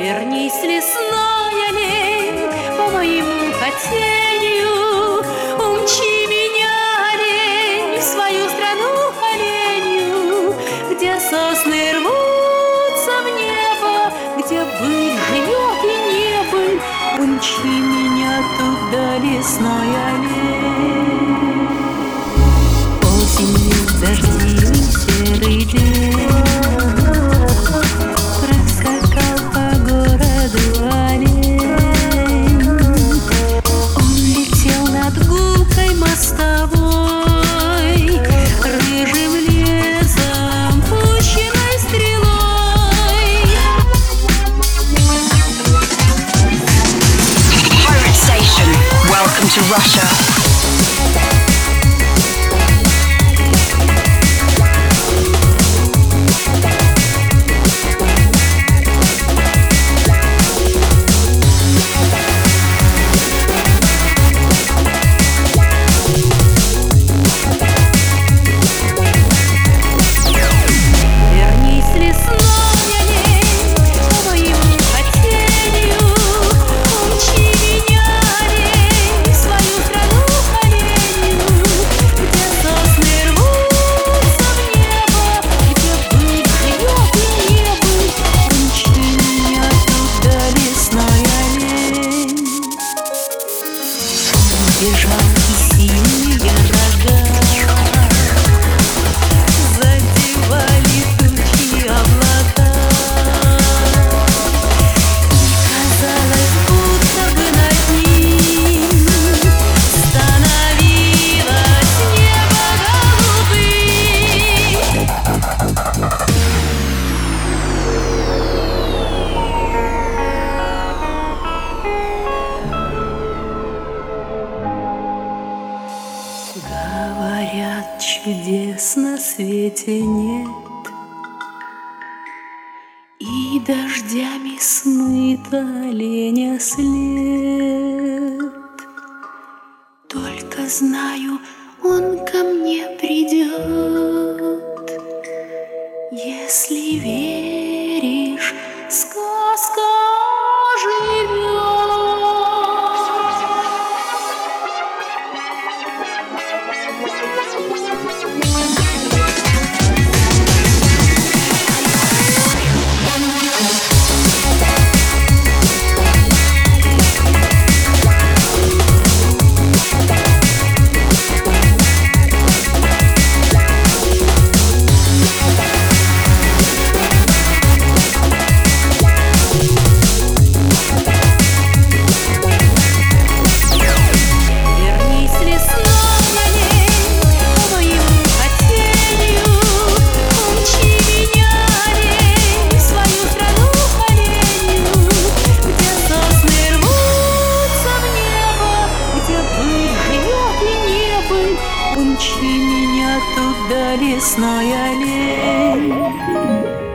Вернись, лесной олень, по моему хотению. Умчи меня, олень, в свою страну оленью, где сосны рвутся в небо, где быль живет и небыль. Умчи меня туда, лесной олень. Осенью дождливый серый день проскакал по городу олень. Он летел над гулкой мостовой, рыжим лесом, пущенной стрелой. Pirate Station, welcome to Russia. Бежал и синие рога задевали тучи облака. И казалось, будто бы над ним становилось небо голубым. Говорят, чудес на свете нет, и дождями смыт оленя след. Только знаю, он ко мне придет. Если веришь, сказка живет. Умчи меня туда, лесной олень.